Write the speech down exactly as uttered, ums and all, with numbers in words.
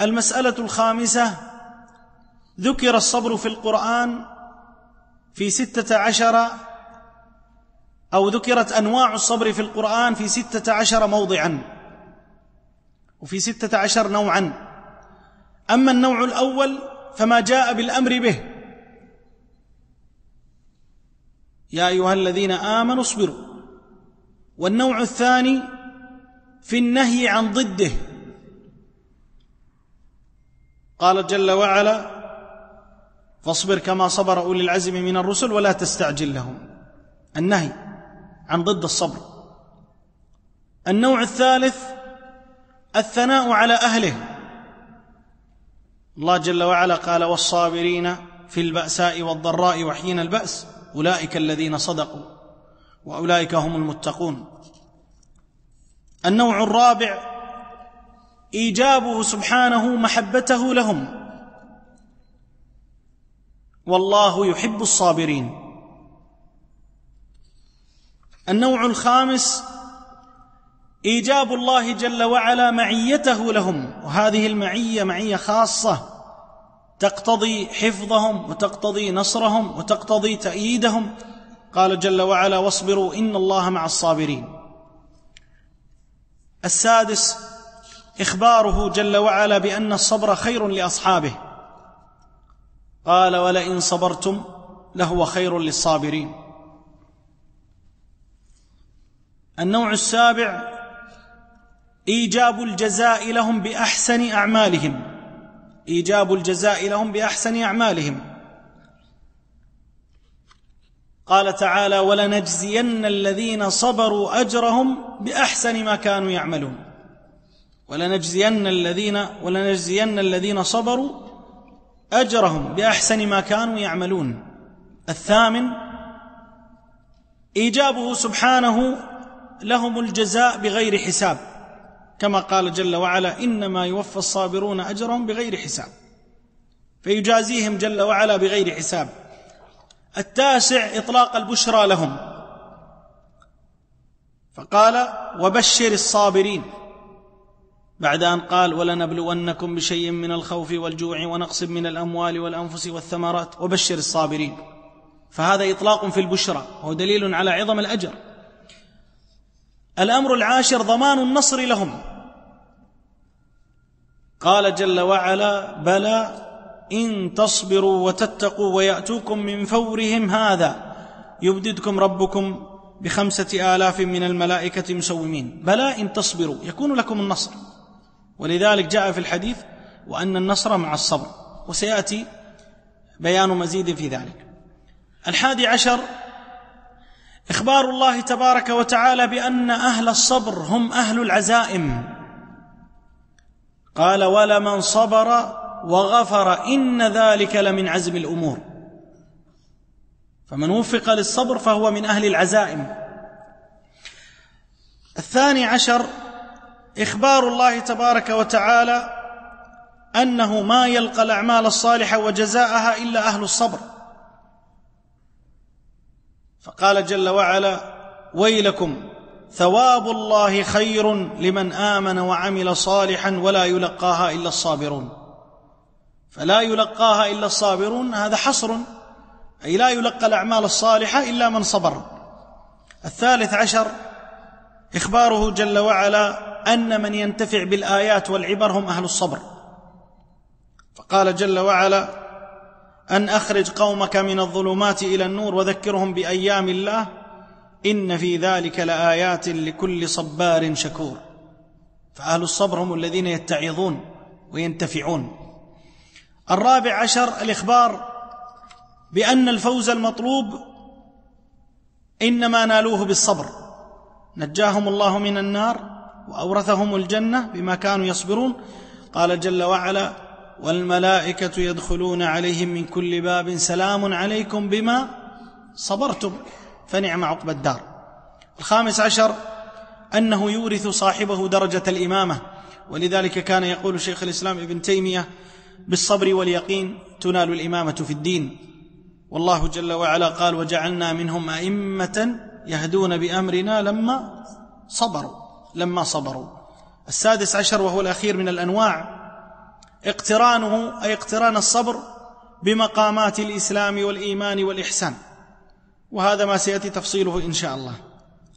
المسألة الخامسة: ذكر الصبر في القرآن في ستة عشر أو ذكرت أنواع الصبر في القرآن في ستة عشر موضعا وفي ستة عشر نوعا. أما النوع الأول فما جاء بالأمر به: يا أيها الذين آمنوا اصبروا. والنوع الثاني في النهي عن ضده، قال جل وعلا: فاصبر كما صبر أولي العزم من الرسل ولا تستعجل لهم، النهي عن ضد الصبر. النوع الثالث الثناء على أهله، الله جل وعلا قال: والصابرين في البأساء والضراء وحين البأس أولئك الذين صدقوا وأولئك هم المتقون. النوع الرابع إيجابه سبحانه محبته لهم، والله يحب الصابرين. النوع الخامس إيجاب الله جل وعلا معيته لهم، وهذه المعية معية خاصة تقتضي حفظهم وتقتضي نصرهم وتقتضي تأييدهم. قال جل وعلا: واصبروا إن الله مع الصابرين. السادس إخباره جل وعلا بأن الصبر خير لأصحابه، قال: ولئن صبرتم لهو خير للصابرين. النوع السابع إيجاب الجزاء لهم بأحسن أعمالهم، إيجاب الجزاء لهم بأحسن أعمالهم. قال تعالى: ولنجزين الذين صبروا أجرهم بأحسن ما كانوا يعملون. ولنجزين الذين ولنجزين الذين صبروا أجرهم بأحسن ما كانوا يعملون. الثامن إيجابه سبحانه لهم الجزاء بغير حساب، كما قال جل وعلا: إنما يوفى الصابرون أجرهم بغير حساب، فيجازيهم جل وعلا بغير حساب. التاسع إطلاق البشرى لهم، فقال: وبشر الصابرين، بعد أن قال: ولنبلونكم بشيء من الخوف والجوع ونقص من الأموال والأنفس والثمرات وبشر الصابرين. فهذا إطلاق في البشرى، وهو دليل على عظم الأجر. الأمر العاشر ضمان النصر لهم، قال جل وعلا: بلى إن تصبروا وتتقوا ويأتوكم من فورهم هذا يبددكم ربكم بخمسة آلاف من الملائكة مسومين. بلى إن تصبروا يكون لكم النصر، ولذلك جاء في الحديث: وأن النصر مع الصبر، وسيأتي بيان مزيد في ذلك. الحادي عشر إخبار الله تبارك وتعالى بأن أهل الصبر هم أهل العزائم، قال: ولمن صبر وغفر إن ذلك لمن عزم الأمور. فمن وفق للصبر فهو من أهل العزائم. الثاني عشر إخبار الله تبارك وتعالى أنه ما يلقى الأعمال الصالحة وجزاءها إلا أهل الصبر، فقال جل وعلا: ويلكم ثواب الله خير لمن آمن وعمل صالحا ولا يلقاها إلا الصابرون. فلا يلقاها إلا الصابرون، هذا حصر، أي لا يلقى الأعمال الصالحة إلا من صبر. الثالث عشر إخباره جل وعلا أن من ينتفع بالآيات والعبر هم أهل الصبر، فقال جل وعلا: أن أخرج قومك من الظلمات إلى النور وذكرهم بأيام الله إن في ذلك لآيات لكل صبار شكور. فأهل الصبر هم الذين يتعظون وينتفعون. الرابع عشر الإخبار بأن الفوز المطلوب إنما نالوه بالصبر، نجاهم الله من النار وأورثهم الجنة بما كانوا يصبرون. قال جل وعلا: والملائكة يدخلون عليهم من كل باب سلام عليكم بما صبرتم فنعم عقبى الدار. الخامس عشر أنه يورث صاحبه درجة الإمامة، ولذلك كان يقول شيخ الإسلام ابن تيمية: بالصبر واليقين تنال الإمامة في الدين. والله جل وعلا قال: وجعلنا منهم أئمة يهدون بأمرنا لما صبروا لما صبروا. السادس عشر وهو الأخير من الأنواع اقترانه أي اقتران الصبر بمقامات الإسلام والإيمان والإحسان، وهذا ما سيأتي تفصيله إن شاء الله.